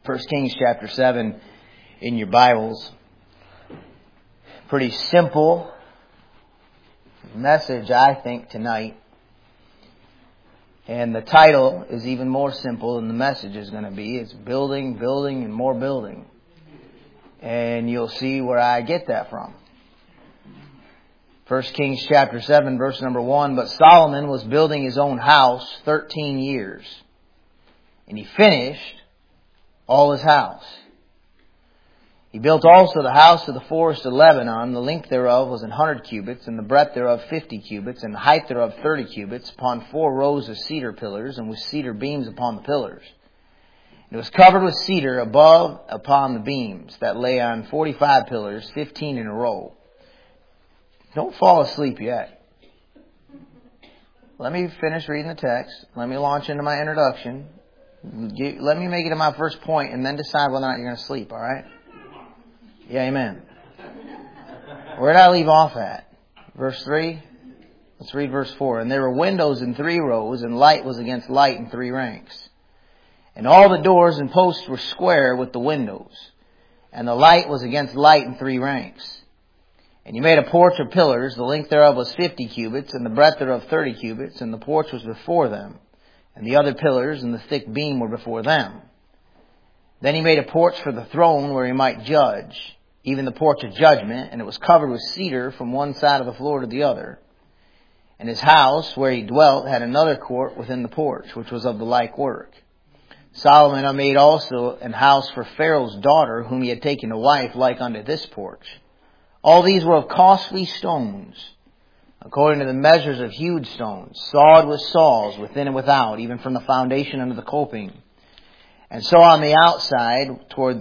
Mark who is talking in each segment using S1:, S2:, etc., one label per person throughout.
S1: 1 Kings chapter 7 in your Bibles. Pretty simple message, I think, tonight. And the title is even more simple than the message is going to be. It's building, building, and more building. And you'll see where I get that from. 1 Kings chapter 7, verse number 1. But Solomon was building his own house 13 years. And he finished all his house. He built also the house of the forest of Lebanon. The length thereof was 100 cubits, and the breadth thereof 50 cubits, and the height thereof 30 cubits, upon 4 rows of cedar pillars, and with cedar beams upon the pillars. And it was covered with cedar above upon the beams, that lay on 45 pillars, 15 in a row. Don't fall asleep yet. Let me finish reading the text. Let me launch into my introduction. Let me make it to my first point and then decide whether or not you're going to sleep, all right? Yeah, amen. Where did I leave off at? Verse 3? Let's read verse 4. And there were windows in 3 rows, and light was against light in 3 ranks. And all the doors and posts were square with the windows, and the light was against light in 3 ranks. And you made a porch of pillars, the length thereof was 50 cubits, and the breadth thereof 30 cubits, and the porch was before them. And the other pillars and the thick beam were before them. Then he made a porch for the throne where he might judge, even the porch of judgment, and it was covered with cedar from one side of the floor to the other. And his house, where he dwelt, had another court within the porch, which was of the like work. Solomon made also an house for Pharaoh's daughter, whom he had taken to wife, like unto this porch. All these were of costly stones, according to the measures of hewed stones, sawed with saws within and without, even from the foundation unto the coping. And so on the outside toward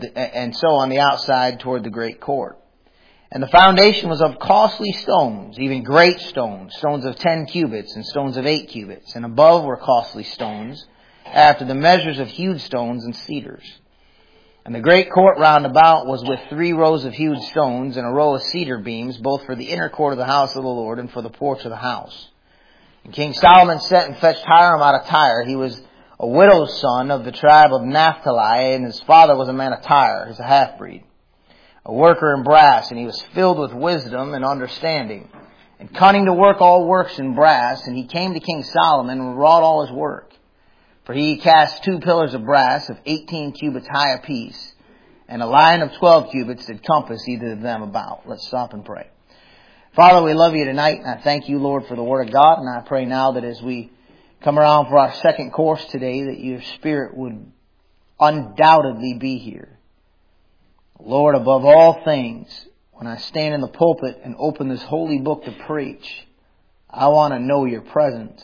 S1: the great court. And the foundation was of costly stones, even great stones, stones of 10 cubits and stones of 8 cubits. And above were costly stones, after the measures of hewed stones and cedars. And the great court round about was with 3 rows of hewed stones, and a row of cedar beams, both for the inner court of the house of the Lord and for the porch of the house. And King Solomon sent and fetched Hiram out of Tyre. He was a widow's son of the tribe of Naphtali, and his father was a man of Tyre. He's a half-breed, a worker in brass, and he was filled with wisdom and understanding, and cunning to work all works in brass. And he came to King Solomon and wrought all his work. For he cast 2 pillars of brass of 18 cubits high apiece, and a line of 12 cubits did compass either of them about. Let's stop and pray. Father, we love you tonight, and I thank you, Lord, for the Word of God. And I pray now that as we come around for our second course today, that your Spirit would undoubtedly be here. Lord, above all things, when I stand in the pulpit and open this holy book to preach, I want to know your presence.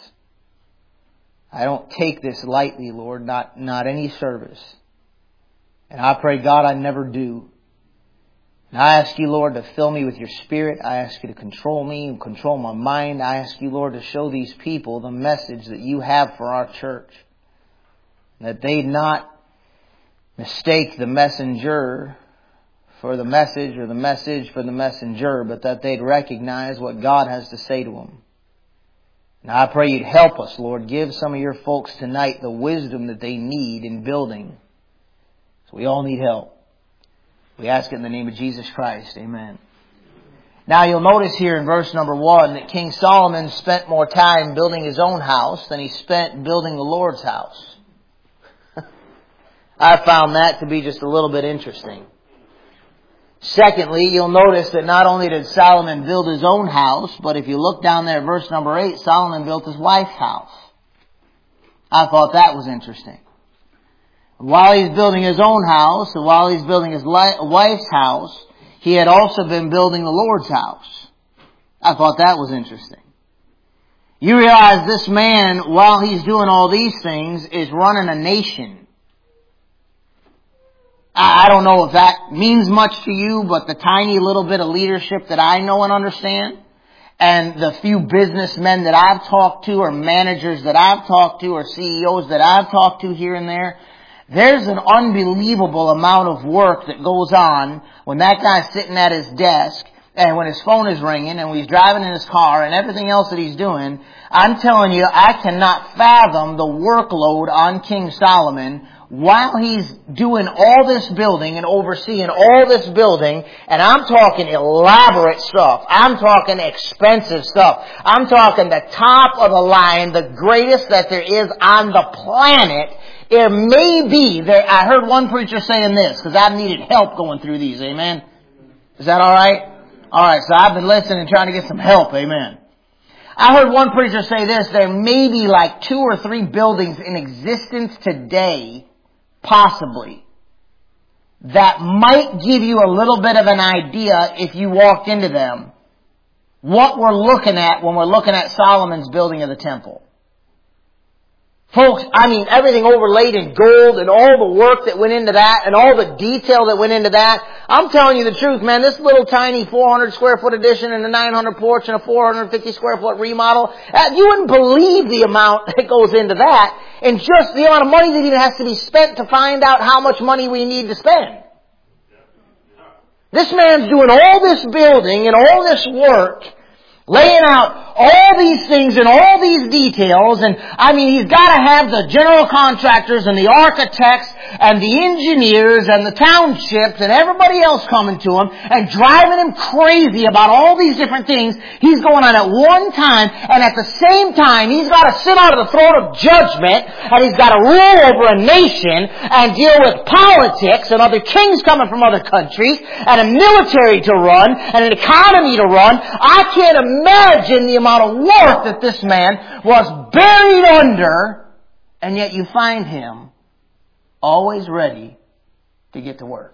S1: I don't take this lightly, Lord, not any service. And I pray, God, I never do. And I ask you, Lord, to fill me with your Spirit. I ask you to control me and control my mind. I ask you, Lord, to show these people the message that you have for our church. That they not mistake the messenger for the message or the message for the messenger, but that they'd recognize what God has to say to them. Now I pray you'd help us, Lord. Give some of your folks tonight the wisdom that they need in building. So we all need help. We ask it in the name of Jesus Christ. Amen. Now you'll notice here in verse number 1 that King Solomon spent more time building his own house than he spent building the Lord's house. I found that to be just a little bit interesting. Secondly, you'll notice that not only did Solomon build his own house, but if you look down there at verse number 8, Solomon built his wife's house. I thought that was interesting. While he's building his own house, and while he's building his wife's house, he had also been building the Lord's house. I thought that was interesting. You realize this man, while he's doing all these things, is running a nation. I don't know if that means much to you, but the tiny little bit of leadership that I know and understand, and the few businessmen that I've talked to, or managers that I've talked to, or CEOs that I've talked to here and there, there's an unbelievable amount of work that goes on when that guy's sitting at his desk, and when his phone is ringing, and when he's driving in his car, and everything else that he's doing. I'm telling you, I cannot fathom the workload on King Solomon while he's doing all this building and overseeing all this building, and I'm talking elaborate stuff. I'm talking expensive stuff. I'm talking the top of the line, the greatest that there is on the planet. It may be there. I heard one preacher saying this, because I've needed help going through these. Amen? Is that alright? Alright, so I've been listening and trying to get some help. Amen. I heard one preacher say this, there may be like 2 or 3 buildings in existence today, possibly, that might give you a little bit of an idea if you walked into them, what we're looking at when we're looking at Solomon's building of the temple. Folks, I mean, everything overlaid in gold and all the work that went into that and all the detail that went into that. I'm telling you the truth, man. This little tiny 400 square foot addition and a 900 porch and a 450 square foot remodel, you wouldn't believe the amount that goes into that and just the amount of money that even has to be spent to find out how much money we need to spend. This man's doing all this building and all this work, laying out all these things and all these details, and I mean, he's got to have the general contractors and the architects and the engineers and the townships and everybody else coming to him and driving him crazy about all these different things he's going on at one time, and at the same time he's got to sit on the throne of judgment, and he's got to rule over a nation and deal with politics and other kings coming from other countries and a military to run and an economy to run. I can't imagine the amount of work that this man was buried under, and yet you find him always ready to get to work.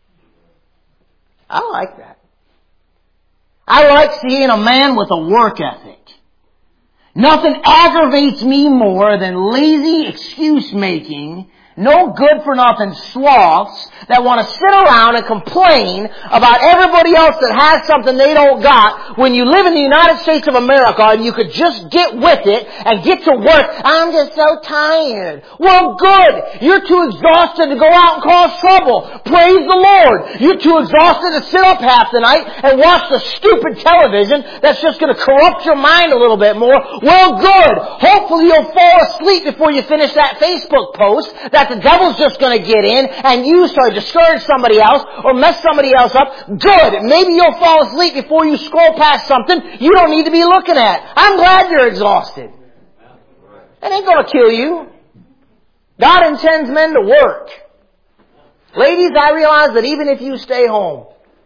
S1: I like that. I like seeing a man with a work ethic. Nothing aggravates me more than lazy excuse making, no good for nothing sloths that want to sit around and complain about everybody else that has something they don't got when you live in the United States of America and you could just get with it and get to work. I'm just so tired. Well, good. You're too exhausted to go out and cause trouble. Praise the Lord. You're too exhausted to sit up half the night and watch the stupid television that's just going to corrupt your mind a little bit more. Well, good. Hopefully you'll fall asleep before you finish that Facebook post that the devil's just going to get in and use to discourage somebody else or mess somebody else up. Good. Maybe you'll fall asleep before you scroll past something you don't need to be looking at. I'm glad you're exhausted. It ain't going to kill you. God intends men to work. Ladies, I realize that even if you stay home,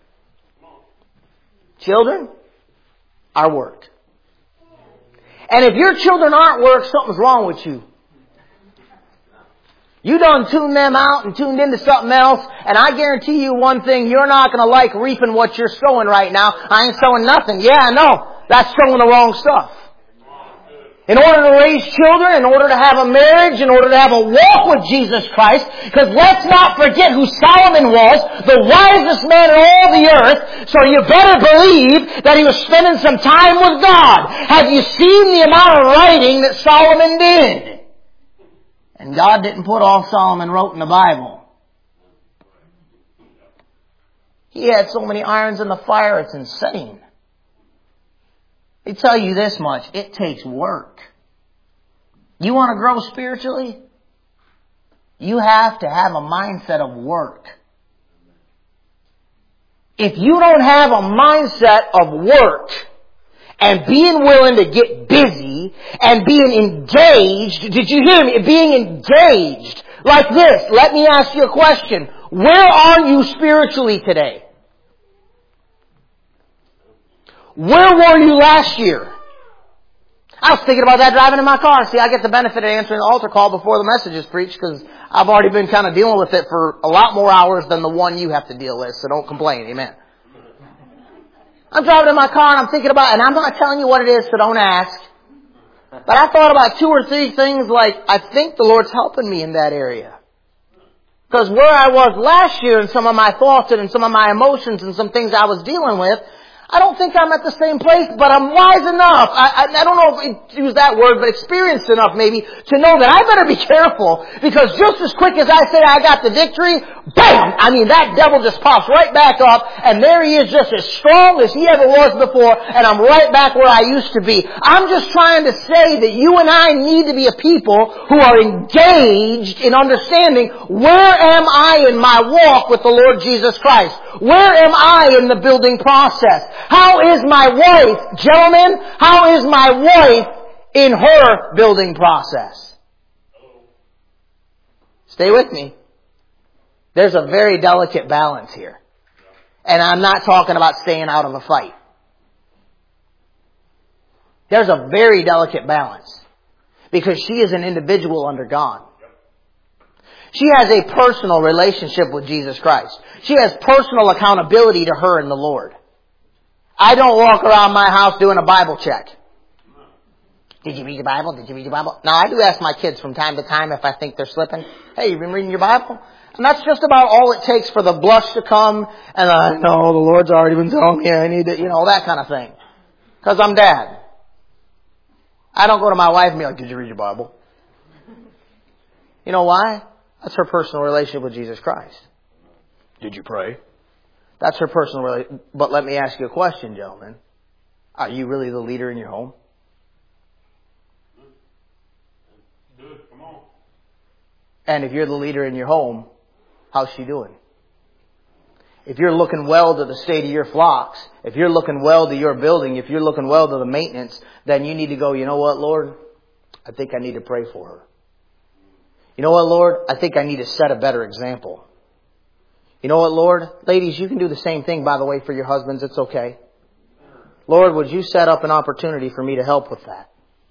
S1: children are work. And if your children aren't work, something's wrong with you. You done tuned them out and tuned into something else, and I guarantee you one thing, you're not going to like reaping what you're sowing right now. I ain't sowing nothing. Yeah, I know. That's sowing the wrong stuff. In order to raise children, in order to have a marriage, in order to have a walk with Jesus Christ, because let's not forget who Solomon was, the wisest man in all the earth, so you better believe that he was spending some time with God. Have you seen the amount of writing that Solomon did? And God didn't put all Solomon wrote in the Bible. He had so many irons in the fire, it's insane. They tell you this much, it takes work. You want to grow spiritually? You have to have a mindset of work. If you don't have a mindset of work, and being willing to get busy and being engaged. Did you hear me? Being engaged. Like this. Let me ask you a question. Where are you spiritually today? Where were you last year? I was thinking about that driving in my car. See, I get the benefit of answering the altar call before the message is preached because I've already been kind of dealing with it for a lot more hours than the one you have to deal with. So don't complain. Amen. I'm driving in my car and I'm thinking about, and I'm not telling you what it is, so don't ask. But I thought about 2 or 3 things like, I think the Lord's helping me in that area. Because where I was last year and some of my thoughts and some of my emotions and some things I was dealing with, I don't think I'm at the same place, but I'm wise enough. I don't know if I use that word, but experienced enough maybe to know that I better be careful, because just as quick as I say I got the victory, bam! I mean, that devil just pops right back up, and there he is, just as strong as he ever was before, and I'm right back where I used to be. I'm just trying to say that you and I need to be a people who are engaged in understanding, where am I in my walk with the Lord Jesus Christ? Where am I in the building process? How is my wife, gentlemen, how is my wife in her building process? Stay with me. There's a very delicate balance here. And I'm not talking about staying out of a fight. There's a very delicate balance, because she is an individual under God. She has a personal relationship with Jesus Christ. She has personal accountability to her and the Lord. I don't walk around my house doing a Bible check. Did you read the Bible? Did you read the Bible? Now, I do ask my kids from time to time if I think they're slipping. Hey, you been reading your Bible? And that's just about all it takes for the blush to come. And I know the Lord's already been telling me I need to, that kind of thing. Because I'm dad. I don't go to my wife and be like, did you read your Bible? You know why? That's her personal relationship with Jesus Christ. Did you pray? That's her personal relationship. But let me ask you a question, gentlemen. Are you really the leader in your home? Good. Come on. And if you're the leader in your home, how's she doing? If you're looking well to the state of your flocks, if you're looking well to your building, if you're looking well to the maintenance, then you need to go, you know what, Lord? I think I need to pray for her. You know what, Lord? I think I need to set a better example. You know what, Lord? Ladies, you can do the same thing, by the way, for your husbands. It's okay. Lord, would you set up an opportunity for me to help with that?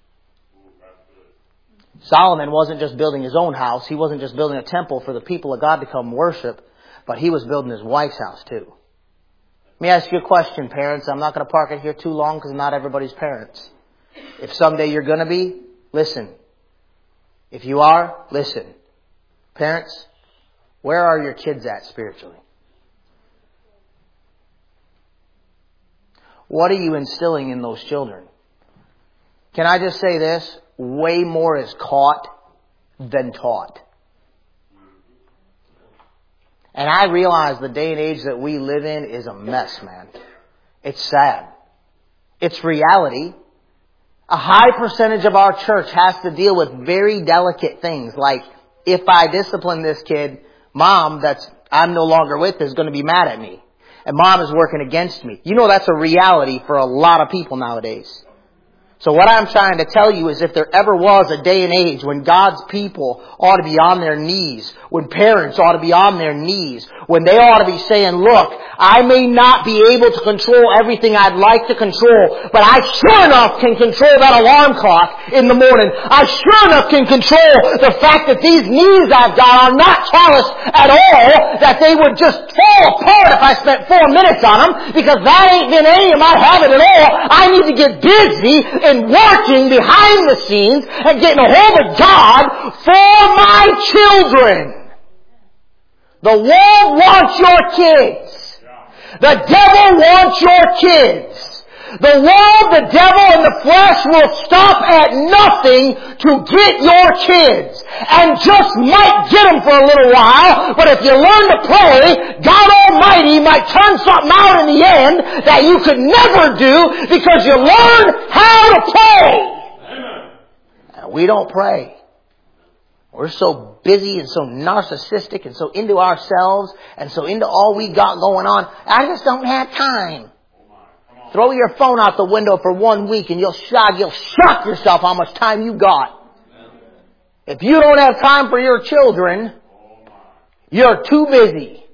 S1: Solomon wasn't just building his own house. He wasn't just building a temple for the people of God to come worship, but he was building his wife's house too. Let me ask you a question, parents. I'm not going to park it here too long, because not everybody's parents. If someday you're going to be, listen. If you are, listen. Parents, where are your kids at spiritually? What are you instilling in those children? Can I just say this? Way more is caught than taught. And I realize the day and age that we live in is a mess, man. It's sad. It's reality. A high percentage of our church has to deal with very delicate things, like, if I discipline this kid, mom that I'm no longer with is going to be mad at me. And mom is working against me. That's a reality for a lot of people nowadays. So what I'm trying to tell you is, if there ever was a day and age when God's people ought to be on their knees, when parents ought to be on their knees, when they ought to be saying, look, I may not be able to control everything I'd like to control, but I sure enough can control that alarm clock in the morning. I sure enough can control the fact that these knees I've got are not calloused at all, that they would just fall apart if I spent 4 minutes on them, because that ain't been any of my habit at all. I need to get busy and working behind the scenes and getting a hold of God for my children. The world wants your kids. The devil wants your kids. The world, the devil, and the flesh will stop at nothing to get your kids. And just might get them for a little while, but if you learn to pray, God Almighty might turn something out in the end that you could never do, because you learn how to pray. Amen. And we don't pray. We're so busy and so narcissistic and so into ourselves and so into all we got going on. I just don't have time. Throw your phone out the window for 1 week and you'll shock yourself how much time you got. If you don't have time for your children, you're too busy.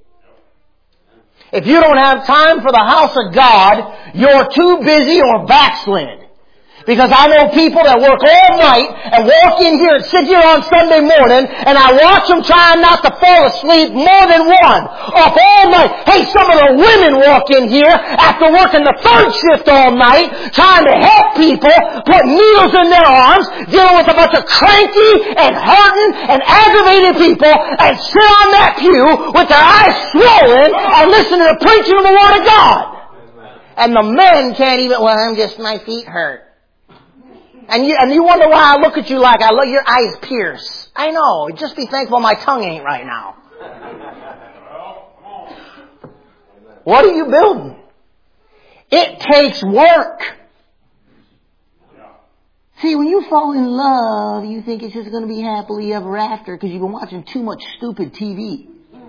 S1: If you don't have time for the house of God, you're too busy or backslid. Because I know people that work all night and walk in here and sit here on Sunday morning, and I watch them trying not to fall asleep more than one. Up all night. Hey, some of the women walk in here after working the 3rd shift all night, trying to help people, put needles in their arms, dealing with a bunch of cranky and hurting and aggravated people, and sit on that pew with their eyes swollen and listen to the preaching of the Word of God. And the men can't even, well, my feet hurt. And you wonder why I look at you like I look, your eyes pierce. I know. Just be thankful my tongue ain't right now. What are you building? It takes work. See, when you fall in love, you think it's just going to be happily ever after because you've been watching too much stupid TV.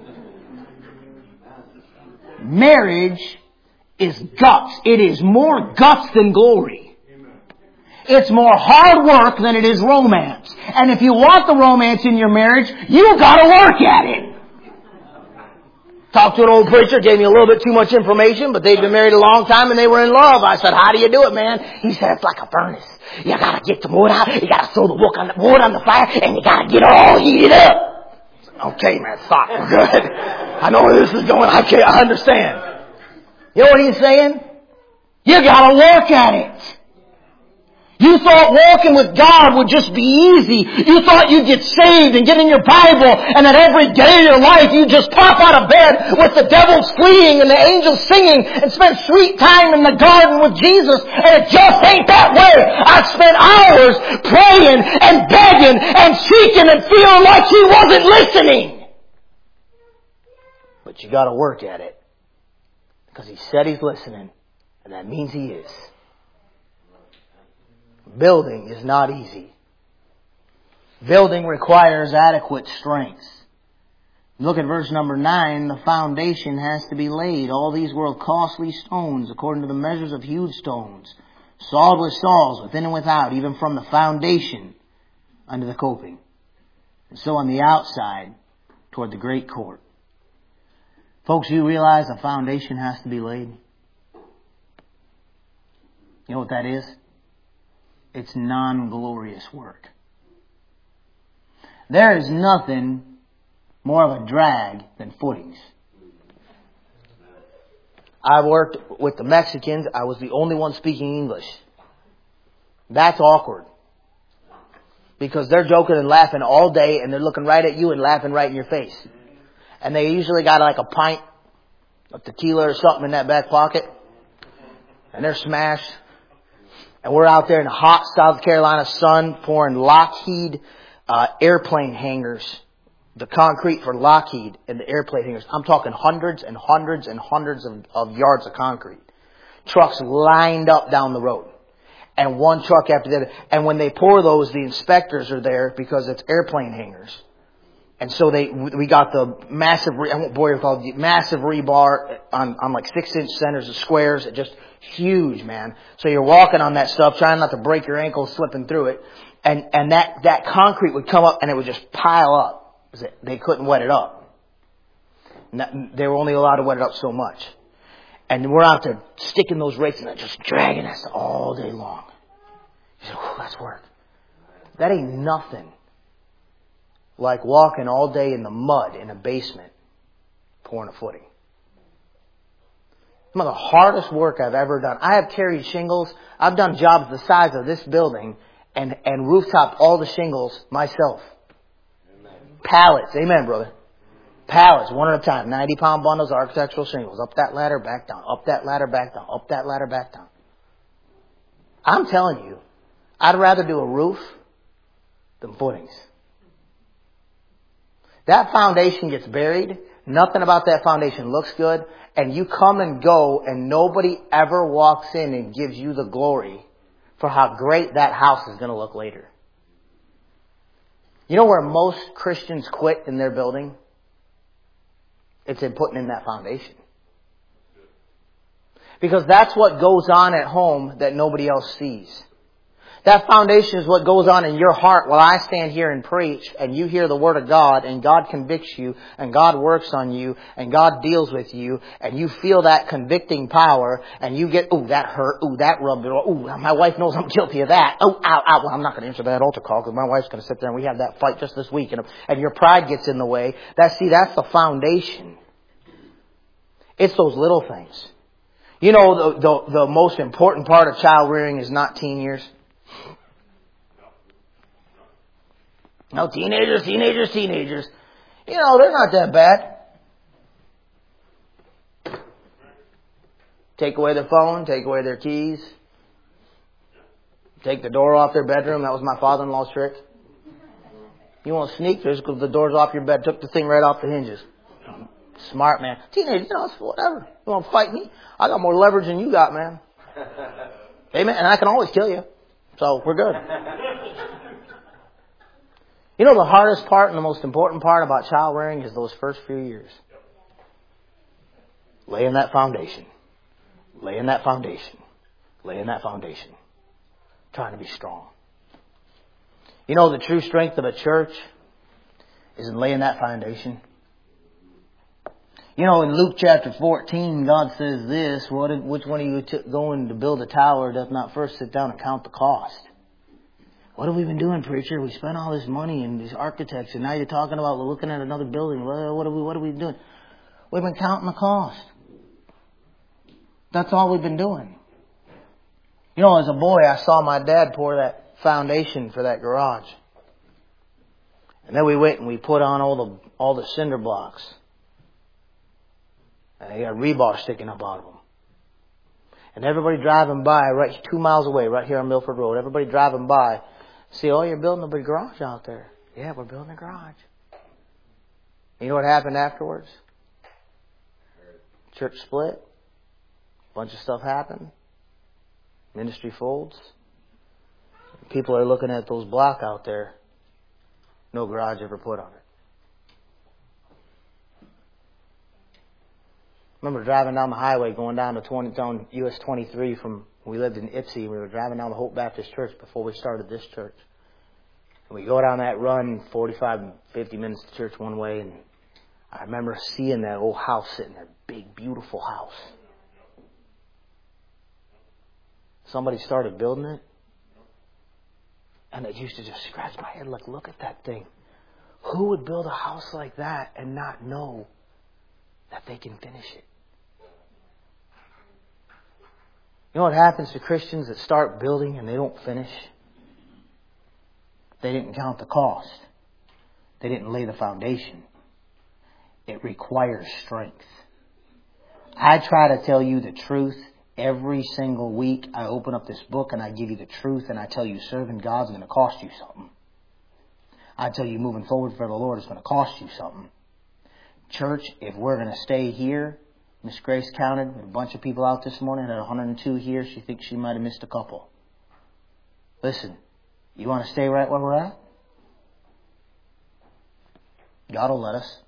S1: Marriage is guts. It is more guts than glory. It's more hard work than it is romance. And if you want the romance in your marriage, you got to work at it. Talked to an old preacher, gave me a little bit too much information, but they'd been married a long time and they were in love. I said, how do you do it, man? He said, it's like a furnace. You gotta get the wood out, you gotta throw the wood on the fire, and you gotta get it all heated up. Okay, man, stop. We're good. I know where this is going. I understand. You know what he's saying? You gotta work at it. You thought walking with God would just be easy. You thought you'd get saved and get in your Bible and that every day of your life you just pop out of bed with the devils fleeing and the angels singing and spend sweet time in the garden with Jesus. And it just ain't that way. I spent hours praying and begging and seeking and feeling like He wasn't listening. But you got to work at it because He said He's listening, and that means He is. Building is not easy. Building requires adequate strength. Look at verse number 9. The foundation has to be laid. All these were costly stones, according to the measures of huge stones, sawed with saws within and without, even from the foundation unto the coping. And so on the outside, toward the great court. Folks, you realize the foundation has to be laid? You know what that is? It's non-glorious work. There is nothing more of a drag than footings. I worked with the Mexicans. I was the only one speaking English. That's awkward. Because they're joking and laughing all day and they're looking right at you and laughing right in your face. And they usually got like a pint of tequila or something in that back pocket. And they're smashed. And we're out there in the hot South Carolina sun pouring Lockheed airplane hangars. The concrete for Lockheed and the airplane hangars. I'm talking hundreds and hundreds and hundreds of yards of concrete. Trucks lined up down the road. And one truck after the other. And when they pour those, the inspectors are there because it's airplane hangars. And so we got the massive, I won't bore you with all the massive rebar on like 6-inch centers of squares. It just huge, man. So you're walking on that stuff, trying not to break your ankle slipping through it. And that concrete would come up and it would just pile up. They couldn't wet it up. They were only allowed to wet it up so much. And we're out there sticking those rakes and just dragging us all day long. You say, oh, that's work. That ain't nothing like walking all day in the mud in a basement pouring a footing. Some of the hardest work I've ever done. I have carried shingles. I've done jobs the size of this building and rooftopped all the shingles myself. Amen. Pallets. Amen, brother. Pallets, one at a time. 90-pound bundles of architectural shingles. Up that ladder, back down. Up that ladder, back down. Up that ladder, back down. I'm telling you, I'd rather do a roof than footings. That foundation gets buried. Nothing about that foundation looks good. And you come and go and nobody ever walks in and gives you the glory for how great that house is going to look later. You know where most Christians quit in their building? It's in putting in that foundation. Because that's what goes on at home that nobody else sees. That foundation is what goes on in your heart while I stand here and preach and you hear the Word of God and God convicts you and God works on you and God deals with you and you feel that convicting power and you get, ooh, that hurt, ooh, that rubbed it, ooh, my wife knows I'm guilty of that, oh, ow, ow, well, I'm not going to answer that altar call because my wife's going to sit there and we have that fight just this week and your pride gets in the way. That's the foundation. It's those little things. You know, the most important part of child rearing is not teen years. No, teenagers. You know, they're not that bad. Take away their phone, take away their keys, take the door off their bedroom. That was my father-in-law's trick. You want to sneak? Just because the door's off your bed, took the thing right off the hinges. Smart man. Teenage, it's whatever. You want to fight me? I got more leverage than you got, man. Amen. And I can always kill you. So we're good. You know the hardest part and the most important part about child rearing is those first few years. Laying that foundation. Laying that foundation. Laying that foundation. Trying to be strong. You know the true strength of a church is in laying that foundation. You know, in Luke chapter 14, God says this, which one of you going to build a tower does not first sit down and count the cost? What have we been doing, preacher? We spent all this money and these architects, and now you're talking about looking at another building. What are we doing? We've been counting the cost. That's all we've been doing. You know, as a boy, I saw my dad pour that foundation for that garage. And then we went and we put on all the cinder blocks. And they got rebar sticking up out of them. And everybody driving by, right 2 miles away, right here on Milford Road, everybody driving by, see, oh, you're building a big garage out there. Yeah, we're building a garage. You know what happened afterwards? Church split. A bunch of stuff happened. Ministry folds. People are looking at those blocks out there. No garage ever put on it. Remember driving down the highway, going down to US 23 from, we lived in Ypsi. We were driving down the Hope Baptist Church before we started this church. And we go down that run 45, 50 minutes to church one way. And I remember seeing that old house sitting there. Big, beautiful house. Somebody started building it. And it used to just scratch my head like, look at that thing. Who would build a house like that and not know that they can finish it? You know what happens to Christians that start building and they don't finish? They didn't count the cost. They didn't lay the foundation. It requires strength. I try to tell you the truth every single week. I open up this book and I give you the truth and I tell you serving God's going to cost you something. I tell you moving forward for the Lord is going to cost you something. Church, if we're going to stay here, Miss Grace counted a bunch of people out this morning, had 102 here. She thinks she might have missed a couple. Listen, you want to stay right where we're at? God will let us.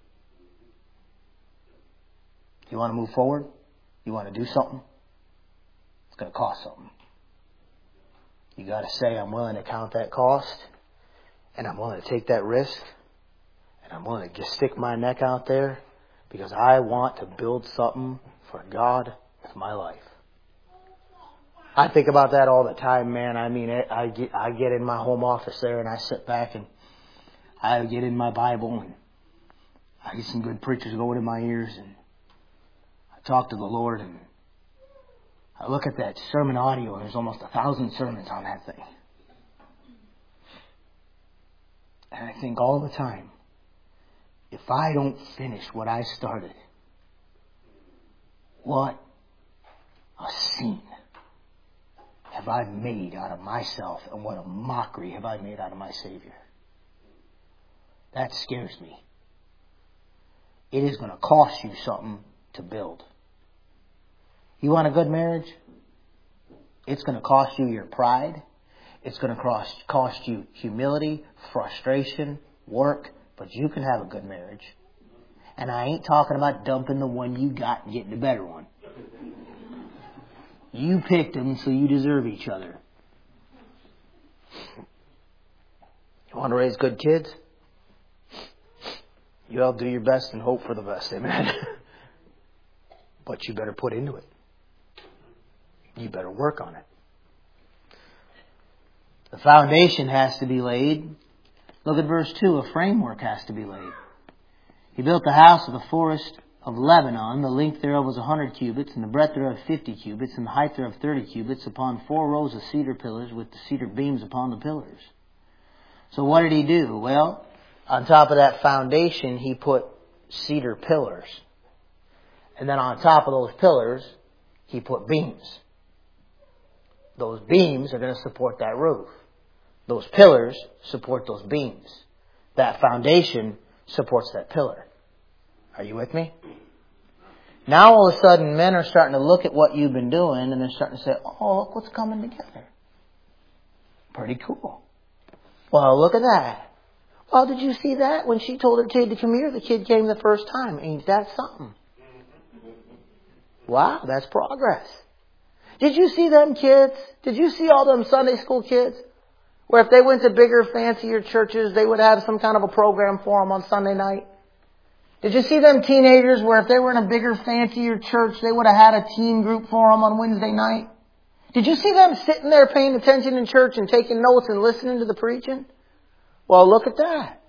S1: You want to move forward? You want to do something? It's going to cost something. You got to say, I'm willing to count that cost, and I'm willing to take that risk, and I'm willing to just stick my neck out there because I want to build something for God with my life. I think about that all the time, man. I mean, I get in my home office there and I sit back and I get in my Bible and I get some good preachers going in my ears and I talk to the Lord and I look at that sermon audio and there's almost 1,000 sermons on that thing. And I think all the time, if I don't finish what I started, what a scene have I made out of myself and what a mockery have I made out of my Savior. That scares me. It is going to cost you something to build. You want a good marriage? It's going to cost you your pride. It's going to cost you humility, frustration, work. But you can have a good marriage. And I ain't talking about dumping the one you got and getting a better one. You picked them, so you deserve each other. You want to raise good kids? You all do your best and hope for the best, amen? But you better put into it. You better work on it. The foundation has to be laid. Look at verse 2. A framework has to be laid. He built the house of the forest of Lebanon. The length thereof was 100 cubits, and the breadth thereof 50 cubits, and the height thereof 30 cubits, upon 4 rows of cedar pillars, with the cedar beams upon the pillars. So what did he do? Well, on top of that foundation, he put cedar pillars. And then on top of those pillars, He put beams. Those beams are going to support that roof. Those pillars support those beams. That foundation supports that pillar. Are you with me? Now all of a sudden men are starting to look at what you've been doing and they're starting to say, oh, look what's coming together. Pretty cool. Well, look at that. Well, did you see that? When she told her kid to come here, the kid came the first time. Ain't that something? Wow, that's progress. Did you see them kids? Did you see all them Sunday school kids? Where if they went to bigger, fancier churches, they would have some kind of a program for them on Sunday night? Did you see them teenagers where if they were in a bigger, fancier church, they would have had a teen group for them on Wednesday night? Did you see them sitting there paying attention in church and taking notes and listening to the preaching? Well, look at that.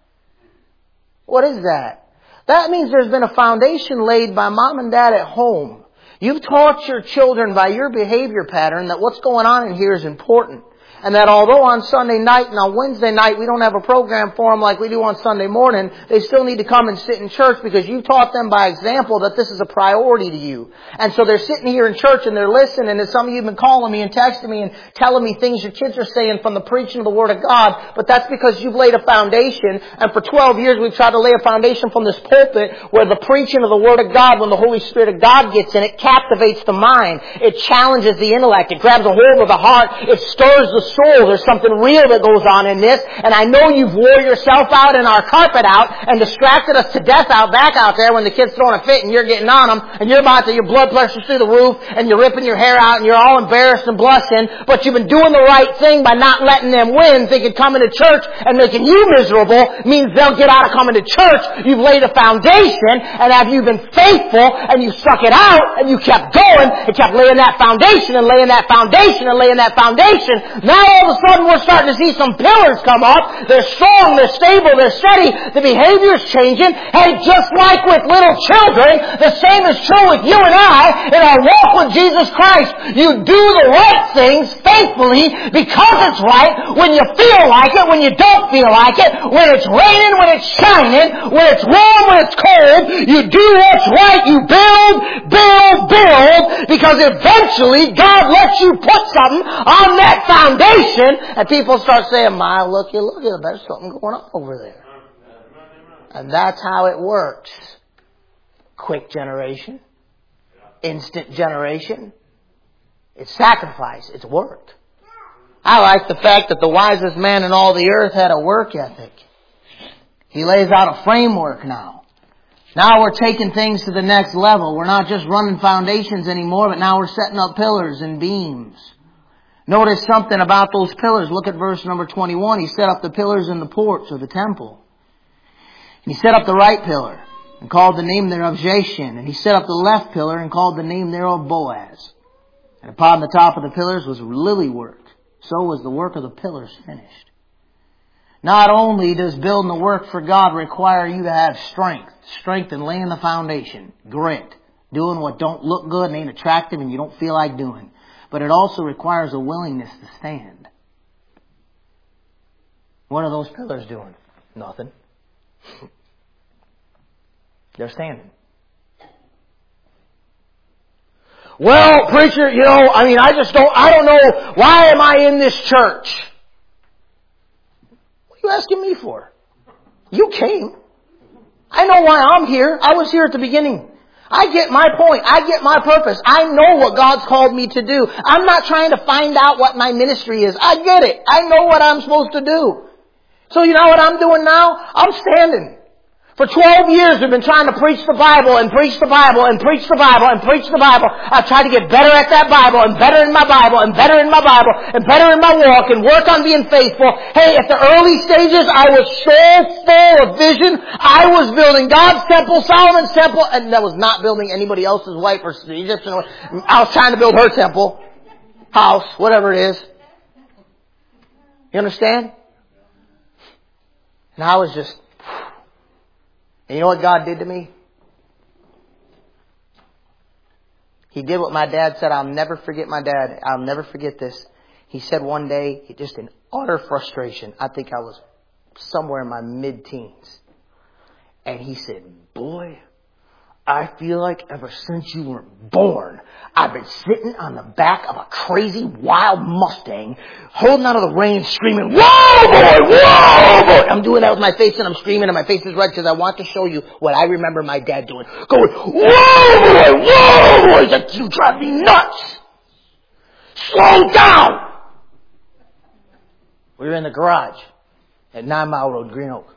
S1: What is that? That means there's been a foundation laid by mom and dad at home. You've taught your children by your behavior pattern that what's going on in here is important. And that although on Sunday night and on Wednesday night we don't have a program for them like we do on Sunday morning, they still need to come and sit in church because you taught them by example that this is a priority to you. And so they're sitting here in church and they're listening, and some of you have been calling me and texting me and telling me things your kids are saying from the preaching of the Word of God, but that's because you've laid a foundation, and for 12 years we've tried to lay a foundation from this pulpit where the preaching of the Word of God, when the Holy Spirit of God gets in, it captivates the mind, it challenges the intellect, it grabs a hold of the heart, it stirs the soul. There's something real that goes on in this. And I know you've wore yourself out and our carpet out and distracted us to death back out there when the kid's throwing a fit and you're getting on them and your blood pressure's through the roof and you're ripping your hair out and you're all embarrassed and blushing. But you've been doing the right thing by not letting them win, thinking coming to church and making you miserable means they'll get out of coming to church. You've laid a foundation, and have you been faithful and you stuck it out and you kept going and kept laying that foundation and laying that foundation and laying that foundation. Now all of a sudden we're starting to see some pillars come up. They're strong, they're stable, they're steady. The behavior's changing. Hey, just like with little children, the same is true with you and I in our walk with Jesus Christ. You do the right things faithfully because it's right, when you feel like it, when you don't feel like it, when it's raining, when it's shining, when it's warm, when it's cold. You do what's right. You build, because eventually God lets you put something on that foundation. And people start saying, my, look, there's something going on over there. And that's how it works. Quick generation. Instant generation. It's sacrifice. It's work. I like the fact that the wisest man in all the earth had a work ethic. He lays out a framework now. Now we're taking things to the next level. We're not just running foundations anymore, but now we're setting up pillars and beams. Notice something about those pillars. Look at verse number 21. He set up the pillars in the porch of the temple. And he set up the right pillar and called the name thereof Jashin. And he set up the left pillar and called the name thereof Boaz. And upon the top of the pillars was lily work. So was the work of the pillars finished. Not only does building the work for God require you to have strength in laying the foundation, grit, doing what don't look good and ain't attractive and you don't feel like doing. But it also requires a willingness to stand. What are those pillars doing? Nothing. They're standing. Well, preacher, I don't know, why am I in this church? What are you asking me for? You came. I know why I'm here. I was here at the beginning. I get my point. I get my purpose. I know what God's called me to do. I'm not trying to find out what my ministry is. I get it. I know what I'm supposed to do. So you know what I'm doing now? I'm standing. For 12 years we've been trying to preach the Bible and preach the Bible and preach the Bible and preach the Bible. I've tried to get better at that Bible and better in my Bible and better in my Bible and better in my walk and work on being faithful. Hey, at the early stages I was so full of vision. I was building God's temple, Solomon's temple, and that was not building anybody else's wife or the Egyptian. I was trying to build her temple, house, whatever it is. You understand? And I was just... And you know what God did to me? He did what my dad said. I'll never forget my dad. I'll never forget this. He said one day, just in utter frustration, I think I was somewhere in my mid-teens. And he said, boy, I feel like ever since you were born, I've been sitting on the back of a crazy wild Mustang, holding out of the reins, screaming, whoa boy, whoa boy. I'm doing that with my face and I'm screaming and my face is red because I want to show you what I remember my dad doing. Going, whoa boy, he's like, you drive me nuts. Slow down. We were in the garage at 9 Mile Road, Green Oak.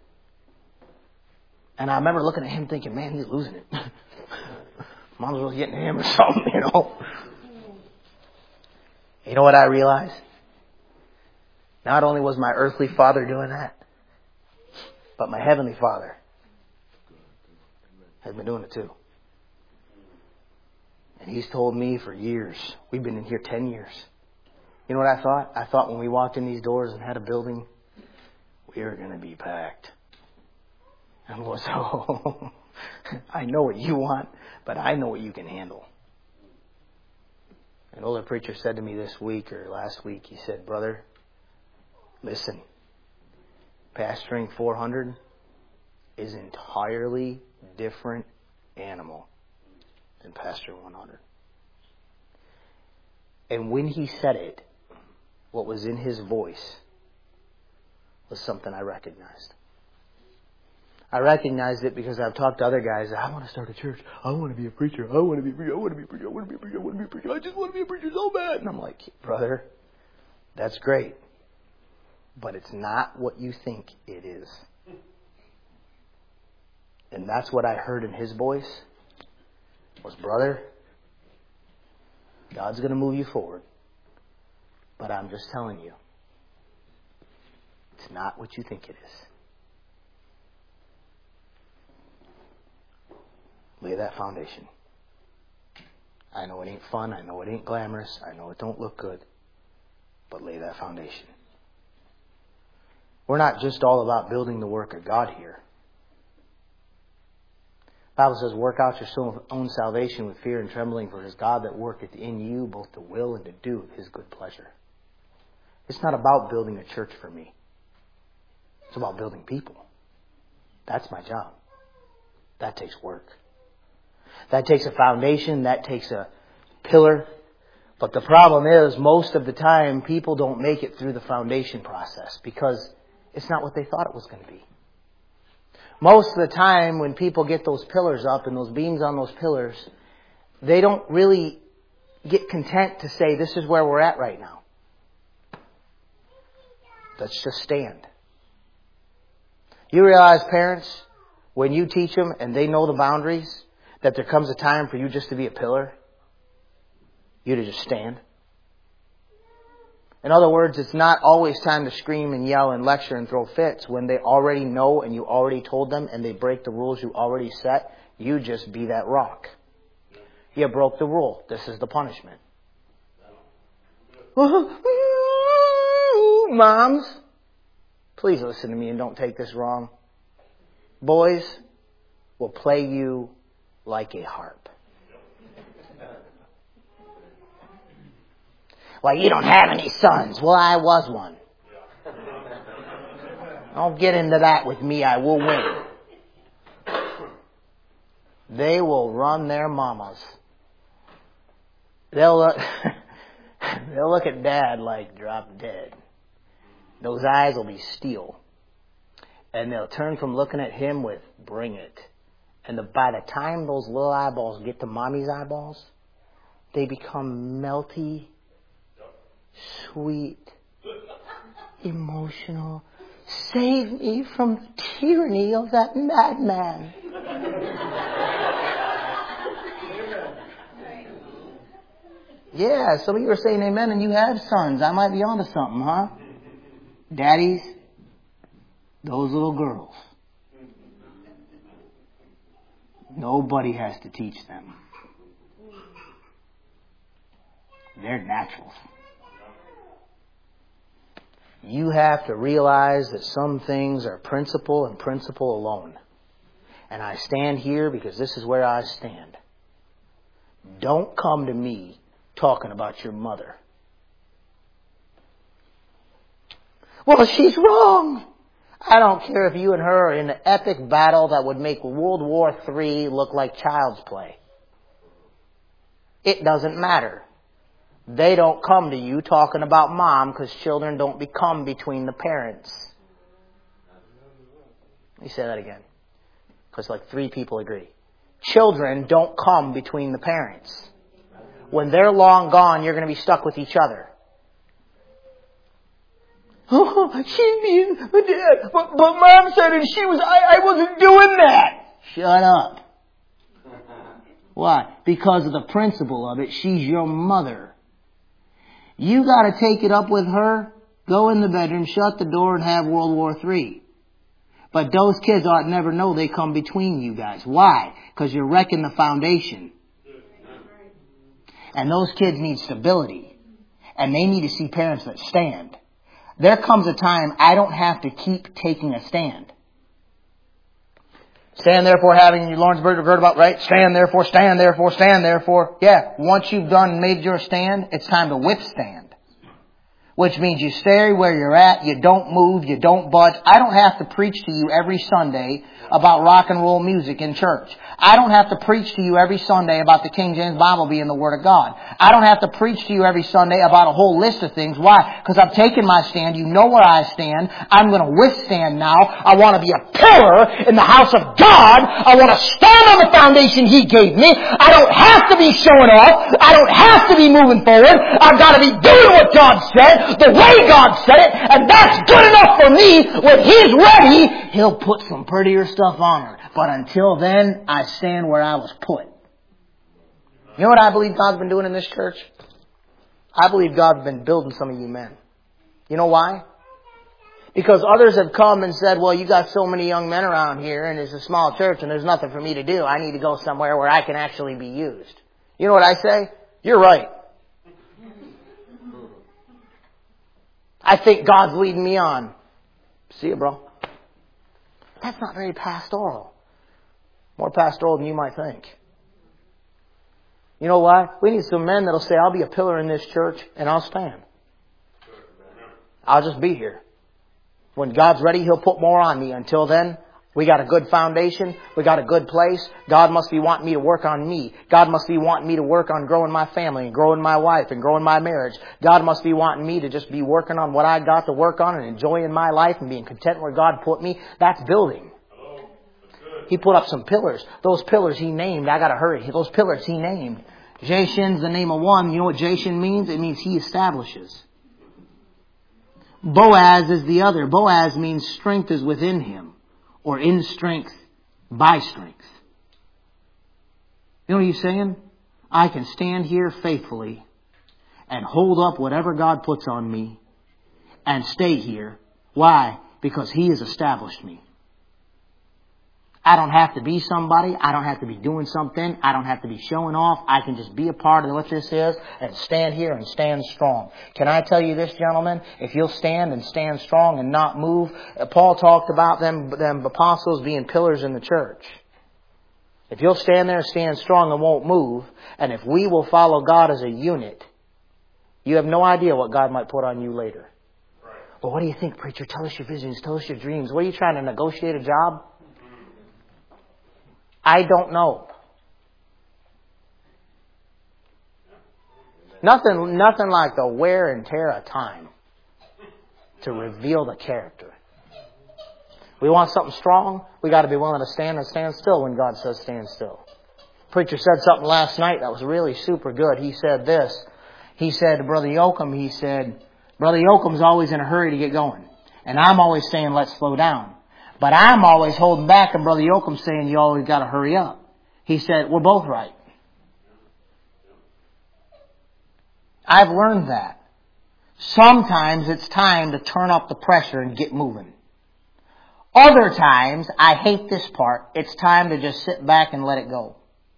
S1: And I remember looking at him thinking, man, he's losing it. Mom's really getting to him or something, you know. You know what I realized? Not only was my earthly father doing that, but my heavenly Father has been doing it too. And He's told me for years, we've been in here 10 years. You know what I thought? I thought when we walked in these doors and had a building, we were going to be packed. And was, oh, I know what you want, but I know what you can handle. An older preacher said to me this week or last week, he said, brother, listen, pastoring 400 is an entirely different animal than pastor 100. And when he said it, what was in his voice was something I recognized. I recognized it because I've talked to other guys. I want to start a church. I want to be a preacher. I want to be a preacher. I want to be a preacher. I want to be a preacher. I want to be a preacher. I just want to be a preacher so bad. And I'm like, brother, that's great. But it's not what you think it is. And that's what I heard in his voice was, brother, God's going to move you forward. But I'm just telling you, it's not what you think it is. Lay that foundation. I know it ain't fun. I know it ain't glamorous. I know it don't look good. But lay that foundation. We're not just all about building the work of God here. The Bible says, work out your own salvation with fear and trembling, for it is God that worketh in you both to will and to do His good pleasure. It's not about building a church for me. It's about building people. That's my job. That takes work. That takes a foundation. That takes a pillar. But the problem is, most of the time, people don't make it through the foundation process because it's not what they thought it was going to be. Most of the time, when people get those pillars up and those beams on those pillars, they don't really get content to say, this is where we're at right now. Let's just stand. You realize, parents, when you teach them and they know the boundaries, that there comes a time for you just to be a pillar, you to just stand. In other words, it's not always time to scream and yell and lecture and throw fits when they already know and you already told them and they break the rules you already set. You just be that rock. You broke the rule. This is the punishment. Moms, please listen to me and don't take this wrong. Boys will play you like a harp. Well, you don't have any sons. Well, I was one. Don't get into that with me. I will win. They will run their mamas. They'll look at Dad like drop dead. Those eyes will be steel. And they'll turn from looking at him with bring it. And by the time those little eyeballs get to Mommy's eyeballs, they become melty, sweet, emotional. Save me from the tyranny of that madman. Yeah, some of you are saying amen and you have sons. I might be onto something, huh? Daddies, those little girls. Nobody has to teach them. They're naturals. You have to realize that some things are principle and principle alone. And I stand here because this is where I stand. Don't come to me talking about your mother. Well, she's wrong. I don't care if you and her are in an epic battle that would make World War III look like child's play. It doesn't matter. They don't come to you talking about mom because children don't become between the parents. Let me say that again. Because like 3 people agree. Children don't come between the parents. When they're long gone, you're going to be stuck with each other. Oh, but mom said it. I wasn't doing that. Shut up. Why? Because of the principle of it. She's your mother. You got to take it up with her, go in the bedroom, shut the door, and have World War III. But those kids ought never know they come between you guys. Why? Because you're wrecking the foundation. And those kids need stability. And they need to see parents that stand. There comes a time I don't have to keep taking a stand. Stand therefore having you Lawrenceburg heard about, right? Stand therefore, stand therefore, stand therefore. Yeah, once you've made your stand, it's time to withstand. Which means you stay where you're at, you don't move, you don't budge. I don't have to preach to you every Sunday about rock and roll music in church. I don't have to preach to you every Sunday about the King James Bible being the Word of God. I don't have to preach to you every Sunday about a whole list of things. Why? Because I've taken my stand. You know where I stand. I'm going to withstand now. I want to be a pillar in the house of God. I want to stand on the foundation He gave me. I don't have to be showing off. I don't have to be moving forward. I've got to be doing what God said, the way God said it, and that's good enough for me. When He's ready, He'll put some prettier stuff on her. But until then, I stand where I was put. You know what I believe God's been doing in this church? I believe God's been building some of you men. You know why? Because others have come and said, well, you got so many young men around here and it's a small church and there's nothing for me to do. I need to go somewhere where I can actually be used. You know what I say? You're right. I think God's leading me on. See you, bro. That's not very pastoral. More pastoral than you might think. You know why? We need some men that'll say, I'll be a pillar in this church and I'll stand. I'll just be here. When God's ready, He'll put more on me. Until then, we got a good foundation. We got a good place. God must be wanting me to work on me. God must be wanting me to work on growing my family and growing my wife and growing my marriage. God must be wanting me to just be working on what I got to work on and enjoying my life and being content where God put me. That's building. He put up some pillars. Those pillars He named. I got to hurry. Those pillars He named. Jashin's the name of one. You know what Jashin means? It means He establishes. Boaz is the other. Boaz means strength is within him. Or in strength, by strength. You know what he's saying? I can stand here faithfully and hold up whatever God puts on me and stay here. Why? Because He has established me. I don't have to be somebody. I don't have to be doing something. I don't have to be showing off. I can just be a part of what this is and stand here and stand strong. Can I tell you this, gentlemen? If you'll stand and stand strong and not move, Paul talked about them apostles being pillars in the church. If you'll stand there and stand strong and won't move, and if we will follow God as a unit, you have no idea what God might put on you later. Well, what do you think, preacher? Tell us your visions. Tell us your dreams. What are you trying to negotiate a job? I don't know. Nothing like the wear and tear of time to reveal the character. We want something strong. We got to be willing to stand and stand still when God says stand still. Preacher said something last night that was really super good. He said this. He said to Brother Yoakum, he said, Brother Yoakum's always in a hurry to get going. And I'm always saying, let's slow down. But I'm always holding back, and Brother Yoakum's saying, you always got to hurry up. He said, we're both right. I've learned that. Sometimes it's time to turn up the pressure and get moving. Other times, I hate this part, it's time to just sit back and let it go.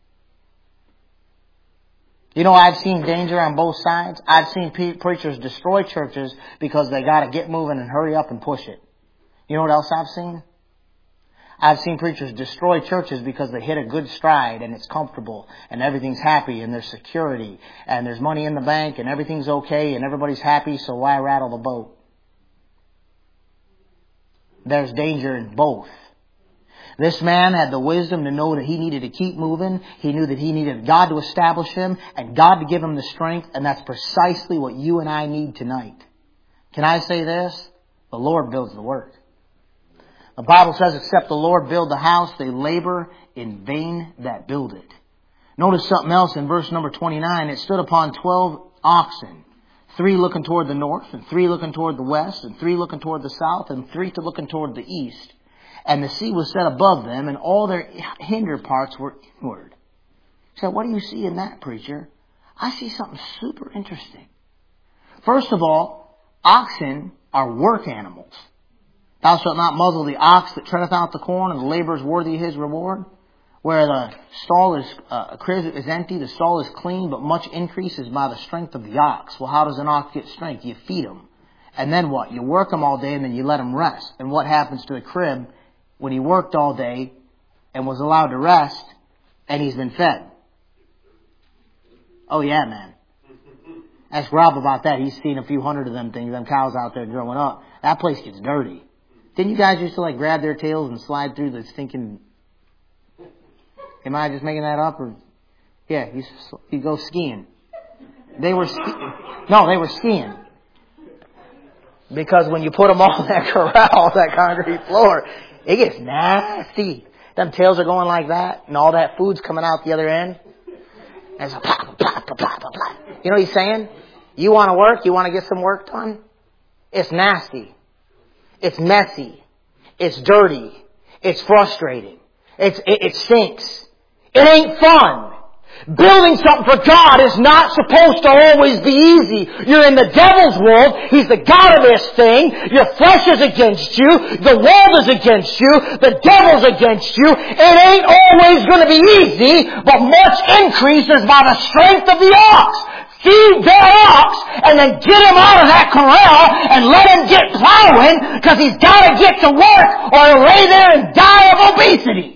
S1: You know, I've seen danger on both sides. I've seen preachers destroy churches because they got to get moving and hurry up and push it. You know what else I've seen? I've seen preachers destroy churches because they hit a good stride and it's comfortable and everything's happy and there's security and there's money in the bank and everything's okay and everybody's happy, so why rattle the boat? There's danger in both. This man had the wisdom to know that he needed to keep moving. He knew that he needed God to establish him and God to give him the strength. And that's precisely what you and I need tonight. Can I say this? The Lord builds the work. The Bible says, except the Lord build the house, they labor in vain that build it. Notice something else in verse number 29. It stood upon 12 oxen, 3 looking toward the north, and 3 looking toward the west, and 3 looking toward the south, and 3 looking toward the east. And the sea was set above them, and all their hinder parts were inward. So what do you see in that, preacher? I see something super interesting. First of all, oxen are work animals. Thou shalt not muzzle the ox that treadeth out the corn, and the laborer is worthy of his reward. Where the stall is empty, the stall is clean, but much increase is by the strength of the ox. Well, how does an ox get strength? You feed him. And then what? You work him all day, and then you let him rest. And what happens to the crib when he worked all day and was allowed to rest, and he's been fed? Oh yeah, man. Ask Rob about that. He's seen a few hundred of them things, them cows out there growing up. That place gets dirty. Didn't you guys used to like grab their tails and slide through the stinking... Am I just making that up? Or yeah, you go skiing. They were skiing. Because when you put them on that corral, that concrete floor, it gets nasty. Them tails are going like that, and all that food's coming out the other end. And it's a plop, plop, plop, plop, plop. You know what he's saying? You want to work? You want to get some work done? It's nasty. It's messy. It's dirty. It's frustrating. It stinks. It ain't fun. Building something for God is not supposed to always be easy. You're in the devil's world. He's the God of this thing. Your flesh is against you. The world is against you. The devil's against you. It ain't always going to be easy, but much increases by the strength of the ox. Feed that ox and then get him out of that corral and let him get plowing, because he's got to get to work or he'll lay there and die of obesity.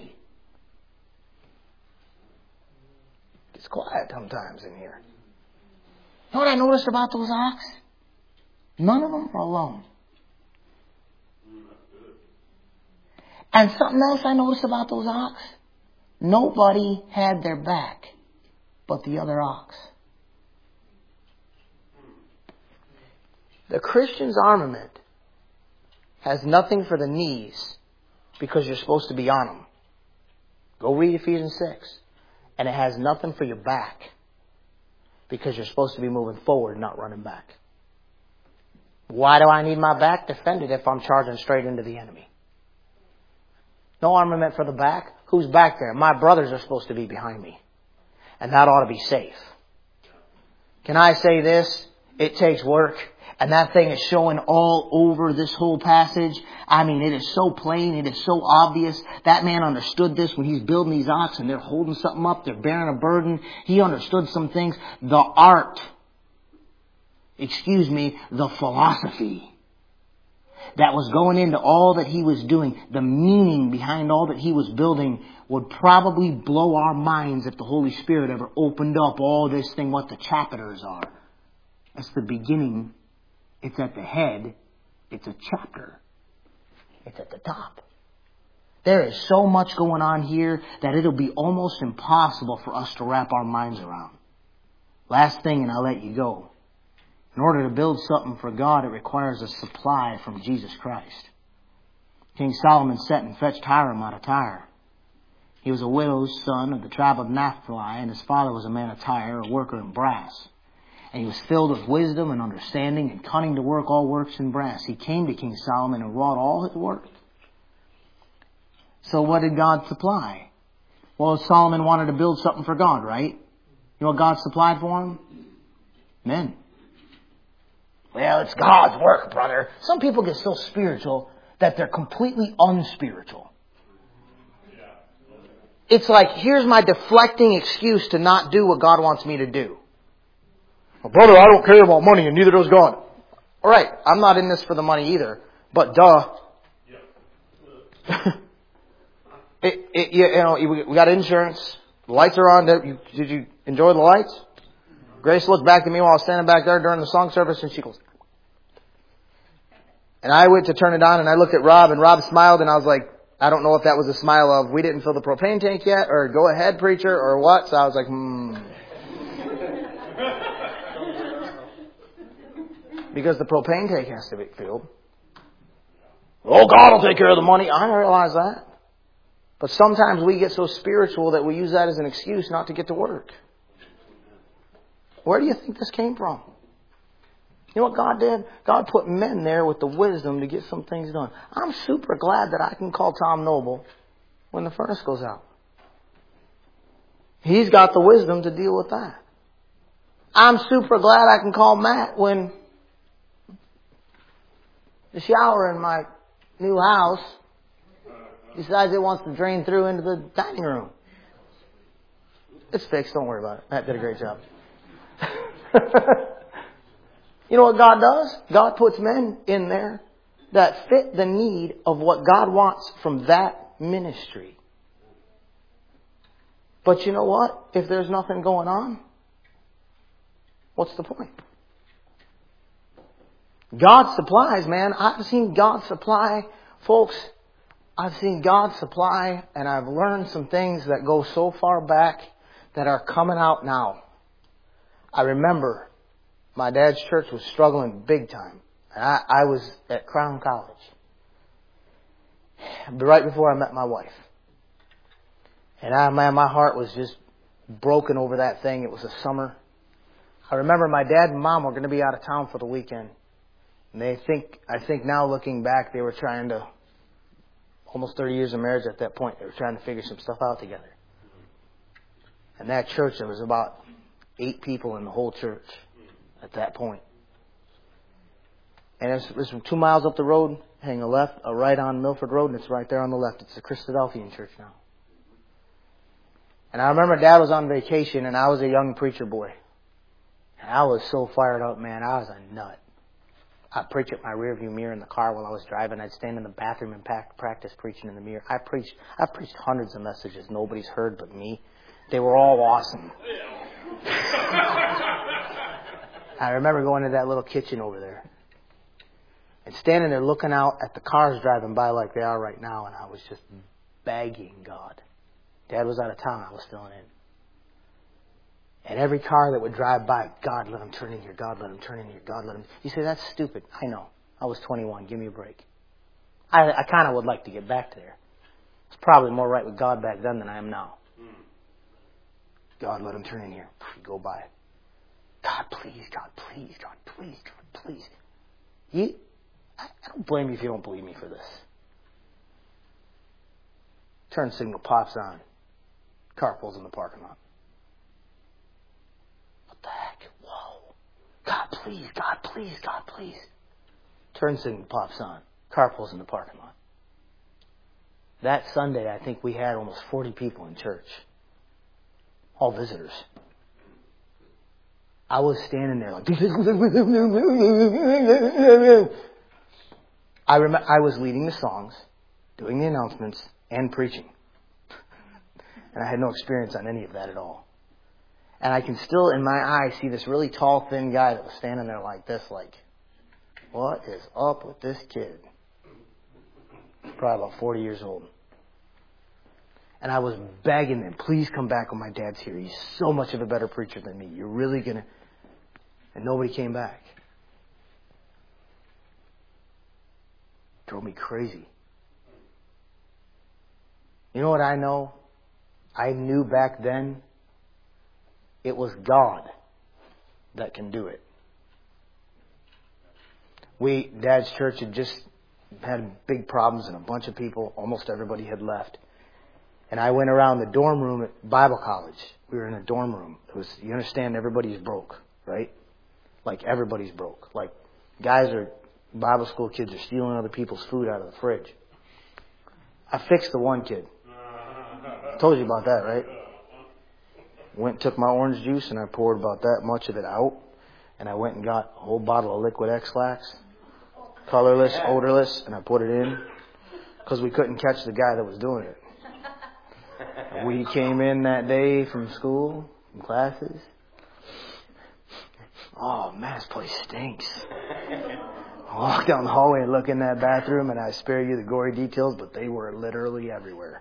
S1: It's quiet sometimes in here. You know what I noticed about those ox? None of them are alone. And something else I noticed about those ox? Nobody had their back but the other ox. The Christian's armament has nothing for the knees because you're supposed to be on them. Go read Ephesians 6. And it has nothing for your back because you're supposed to be moving forward, not running back. Why do I need my back defended if I'm charging straight into the enemy? No armament for the back. Who's back there? My brothers are supposed to be behind me. And that ought to be safe. Can I say this? It takes work. And that thing is showing all over this whole passage. I mean, it is so plain. It is so obvious. That man understood this when he's building these ox and they're holding something up. They're bearing a burden. He understood some things. The philosophy that was going into all that he was doing, the meaning behind all that he was building, would probably blow our minds if the Holy Spirit ever opened up all this thing, what the chapters are. That's the beginning. It's at the head. It's a chapter. It's at the top. There is so much going on here that it'll be almost impossible for us to wrap our minds around. Last thing, and I'll let you go. In order to build something for God, it requires a supply from Jesus Christ. King Solomon sat and fetched Hiram out of Tyre. He was a widow's son of the tribe of Naphtali, and his father was a man of Tyre, a worker in brass. And he was filled with wisdom and understanding and cunning to work all works in brass. He came to King Solomon and wrought all his work. So what did God supply? Well, Solomon wanted to build something for God, right? You know what God supplied for him? Men. Well, it's God's work, brother. Some people get so spiritual that they're completely unspiritual. It's like, here's my deflecting excuse to not do what God wants me to do. Well, brother, I don't care about money, and neither does God. All right, I'm not in this for the money either, but duh. We got insurance. The lights are on. Did you enjoy the lights? Grace looked back at me while I was standing back there during the song service, and she goes, And I went to turn it on and I looked at Rob and Rob smiled and I was like, I don't know if that was a smile of, we didn't fill the propane tank yet, or go ahead, preacher, or what. So I was like, Because the propane tank has to be filled. Oh, God will take care of the money. I realize that. But sometimes we get so spiritual that we use that as an excuse not to get to work. Where do you think this came from? You know what God did? God put men there with the wisdom to get some things done. I'm super glad that I can call Tom Noble when the furnace goes out. He's got the wisdom to deal with that. I'm super glad I can call Matt when the shower in my new house decides it wants to drain through into the dining room. It's fixed. Don't worry about it. Matt did a great job. You know what God does? God puts men in there that fit the need of what God wants from that ministry. But you know what? If there's nothing going on, what's the point? God supplies, man. I've seen God supply. Folks, I've seen God supply, and I've learned some things that go so far back that are coming out now. I remember my dad's church was struggling big time. And I was at Crown College. Right before I met my wife. And my heart was just broken over that thing. It was a summer. I remember my dad and mom were going to be out of town for the weekend. And I think now looking back, they were trying to, almost 30 years of marriage at that point, they were trying to figure some stuff out together. And that church, there was about 8 people in the whole church at that point. And it was from 2 miles up the road, hang a left, a right on Milford Road, and it's right there on the left. It's the Christadelphian church now. And I remember Dad was on vacation, and I was a young preacher boy. And I was so fired up, man. I was a nut. I'd preach at my rearview mirror in the car while I was driving. I'd stand in the bathroom and practice preaching in the mirror. I've preached hundreds of messages nobody's heard but me. They were all awesome. I remember going to that little kitchen over there and standing there looking out at the cars driving by like they are right now, and I was just begging God. Dad was out of town. I was filling in. And every car that would drive by, God, let him turn in here. God, let him turn in here. God, let him. You say, that's stupid. I know. I was 21. Give me a break. I kind of would like to get back there. I was probably more right with God back then than I am now. God, let him turn in here. Go by. God, please, God, please, God, please, God, please. I don't blame you if you don't believe me for this. Turn signal pops on. Car pulls in the parking lot. What the heck? Whoa. God, please, God, please, God, please. Turn signal pops on. Car pulls in the parking lot. That Sunday, I think we had almost 40 people in church. All visitors. I was standing there like, I was leading the songs, doing the announcements, and preaching. And I had no experience on any of that at all. And I can still, in my eyes, see this really tall, thin guy that was standing there like this, like, what is up with this kid? Probably about 40 years old. And I was begging them, please come back when my dad's here. He's so much of a better preacher than me. You're really going to... And nobody came back. Drove me crazy. You know what I know? I knew back then it was God that can do it. Dad's church had just had big problems and a bunch of people, almost everybody had left. And I went around the dorm room at Bible college. We were in a dorm room. You understand, everybody's broke, right? Like everybody's broke. Like Bible school kids are stealing other people's food out of the fridge. I fixed the one kid. I told you about that, right? Went and took my orange juice and I poured about that much of it out. And I went and got a whole bottle of liquid X-Lax. Colorless, odorless, and I put it in. Because we couldn't catch the guy that was doing it. We came in that day from school, from classes. Oh, man, this place stinks.
S2: I walk down the hallway and look in that bathroom, and I spare you the gory details, but they were literally everywhere.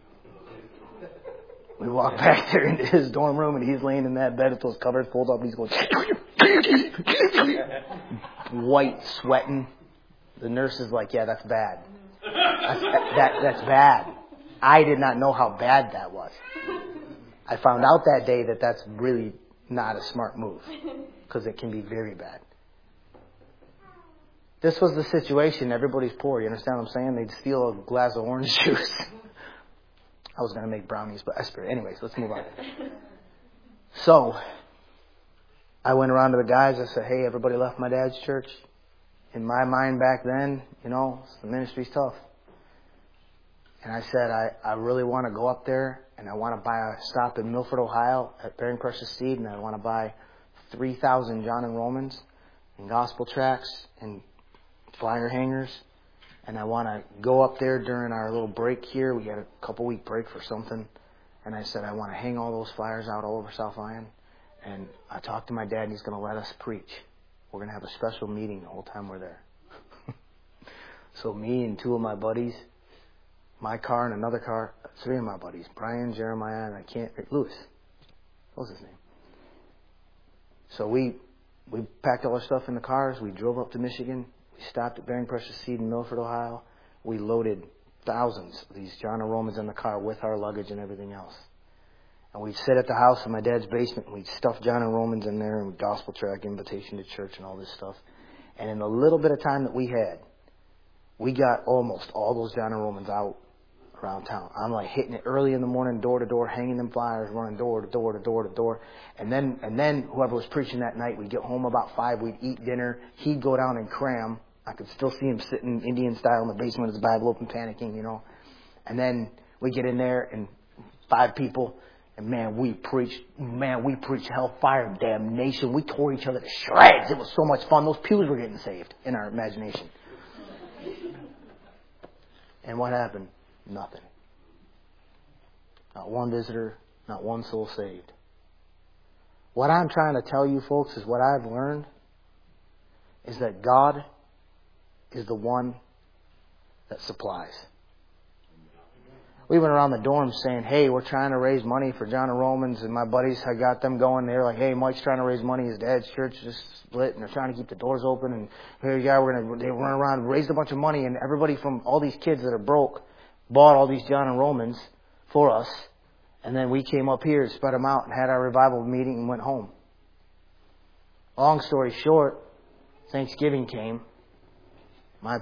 S2: We walk back there into his dorm room, and he's laying in that bed with those covers pulled up, and he's going white, sweating. The nurse is like, yeah, that's bad. That's bad. I did not know how bad that was. I found out that day that that's really not a smart move, because it can be very bad. This was the situation. Everybody's poor. You understand what I'm saying? They'd steal a glass of orange juice. I was going to make brownies, but anyways, let's move on. So, I went around to the guys. I said, hey, everybody left my dad's church. In my mind back then, the ministry's tough. And I said, I really want to go up there, and I want to buy a stop in Milford, Ohio at Bearing Precious Seed, and I want to buy 3,000 John and Romans and gospel tracts and flyer hangers. And I want to go up there during our little break here. We had a couple-week break for something. And I said, I want to hang all those flyers out all over South Lyon. And I talked to my dad, and he's going to let us preach. We're going to have a special meeting the whole time we're there. So me and two of my buddies, my car and another car, three of my buddies, Brian, Jeremiah, and Lewis. What was his name? So we packed all our stuff in the cars. We drove up to Michigan. We stopped at Bearing Precious Seed in Milford, Ohio. We loaded thousands of these John and Romans in the car with our luggage and everything else. And we'd sit at the house in my dad's basement, and we'd stuff John and Romans in there, and gospel tract, invitation to church, and all this stuff. And in the little bit of time that we had, we got almost all those John and Romans out around town. I'm like hitting it early in the morning, door to door, hanging them flyers, running door to door to door to door. And then whoever was preaching that night, we'd get home about 5, we'd eat dinner. He'd go down and cram. I could still see him sitting Indian style in the basement with his Bible open, panicking, And then we get in there, and 5 people, and man, we preached hellfire, damnation. We tore each other to shreds. It was so much fun. Those pews were getting saved in our imagination. And what happened? Nothing. Not one visitor, not one soul saved. What I'm trying to tell you folks is what I've learned is that God is the one that supplies. We went around the dorms saying, hey, we're trying to raise money for John and Romans, and my buddies, I got them going. They're like, hey, Mike's trying to raise money. His dad's church just split, and they're trying to keep the doors open. And here you are, they run around and raised a bunch of money, and everybody from all these kids that are broke bought all these John and Romans for us. And then we came up here and spread them out and had our revival meeting and went home. Long story short, Thanksgiving came. My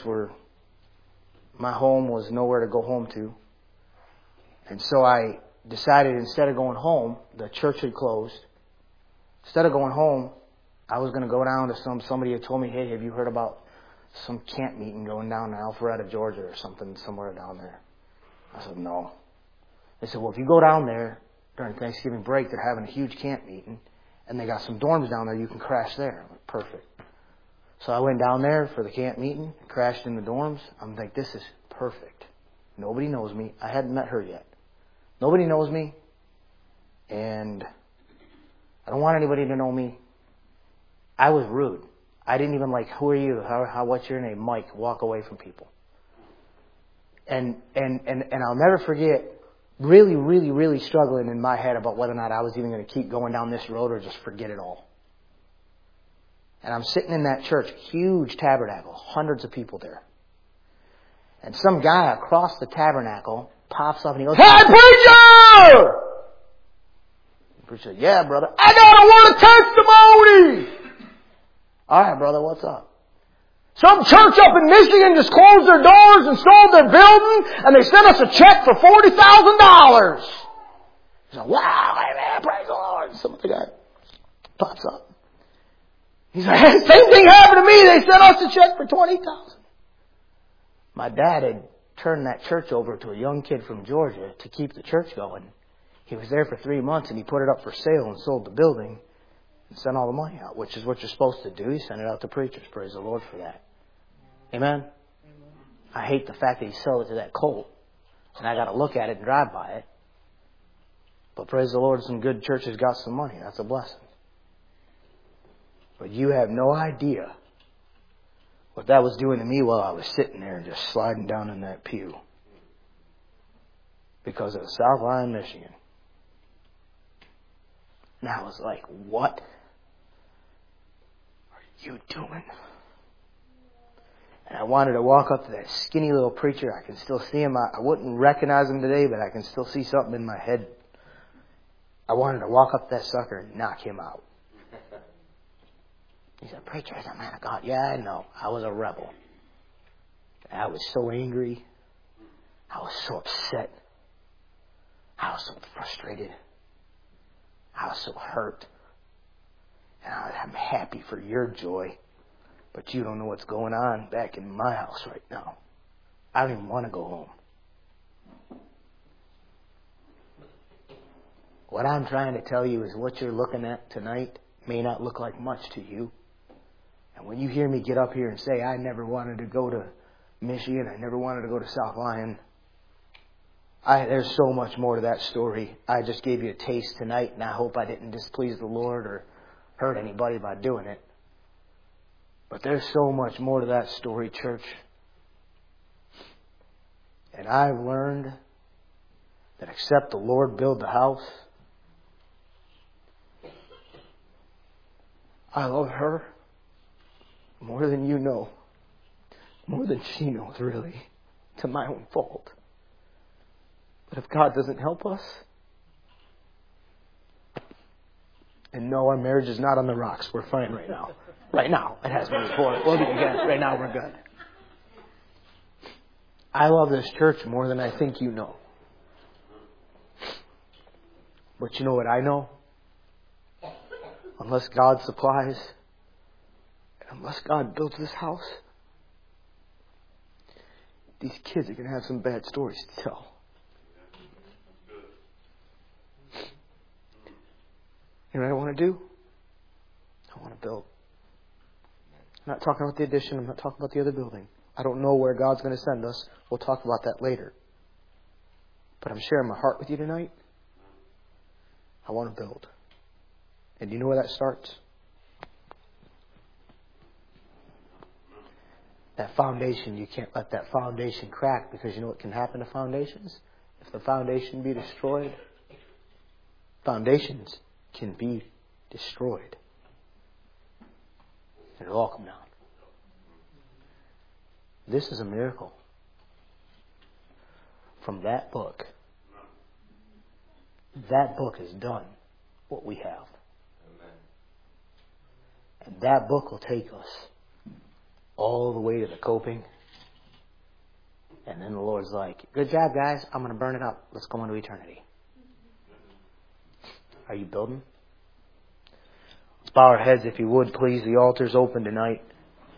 S2: home was nowhere to go home to. And so I decided instead of going home, the church had closed. Instead of going home, I was going to go down to somebody had told me, hey, have you heard about some camp meeting going down in Alpharetta, Georgia or something, somewhere down there? I said, no. They said, well, if you go down there during Thanksgiving break, they're having a huge camp meeting, and they got some dorms down there, you can crash there. I'm like, perfect. So I went down there for the camp meeting, crashed in the dorms. I'm like, this is perfect. Nobody knows me. I hadn't met her yet. Nobody knows me, and I don't want anybody to know me. I was rude. I didn't even who are you? What's your name? Mike. Walk away from people. And I'll never forget really, really, really struggling in my head about whether or not I was even going to keep going down this road or just forget it all. And I'm sitting in that church, huge tabernacle, hundreds of people there. And some guy across the tabernacle pops up and he goes, hey, preacher! The preacher said, yeah, brother. I got a word of testimony! All right, brother, what's up? Some church up in Michigan just closed their doors and sold their building, and they sent us a check for $40,000. He said, wow, man, praise the Lord. Some other guy pops up. He's like, hey, same thing happened to me. They sent us a check for $20,000. My dad had turned that church over to a young kid from Georgia to keep the church going. He was there for 3 months, and he put it up for sale and sold the building and sent all the money out, which is what you're supposed to do. He sent it out to preachers. Praise the Lord for that. Amen? I hate the fact that he sold it to that colt, and I got to look at it and drive by it. But praise the Lord, some good churches got some money. That's a blessing. But you have no idea what that was doing to me while I was sitting there just sliding down in that pew. Because of South Lyon, Michigan. And I was like, what are you doing? And I wanted to walk up to that skinny little preacher. I can still see him. I wouldn't recognize him today, but I can still see something in my head. I wanted to walk up to that sucker and knock him out. He said, preacher, is a man of God. Yeah, I know. I was a rebel. I was so angry. I was so upset. I was so frustrated. I was so hurt. And I'm happy for your joy. But you don't know what's going on back in my house right now. I don't even want to go home. What I'm trying to tell you is what you're looking at tonight may not look like much to you. And when you hear me get up here and say, I never wanted to go to Michigan, I never wanted to go to South Lyon, there's so much more to that story. I just gave you a taste tonight, and I hope I didn't displease the Lord or hurt anybody by doing it. But there's so much more to that story, church. And I've learned that except the Lord build the house, I love her more than you know. More than she knows, really. To my own fault. But if God doesn't help us, and no, our marriage is not on the rocks. We're fine right now. Right now. It has been before. We'll be together. Right now we're good. I love this church more than I think you know. But you know what I know? Unless God supplies, unless God builds this house, these kids are going to have some bad stories to tell. You know what I want to do? I want to build. I'm not talking about the addition. I'm not talking about the other building. I don't know where God's going to send us. We'll talk about that later. But I'm sharing my heart with you tonight. I want to build. And do you know where that starts? That foundation, you can't let that foundation crack, because you know what can happen to foundations? If the foundation be destroyed, foundations can be destroyed. It'll all come down. This is a miracle. From that book has done what we have. And that book will take us all the way to the coping. And then the Lord's like, good job, guys. I'm going to burn it up. Let's go into eternity. Are you building? Let's bow our heads, if you would, please. The altar's open tonight.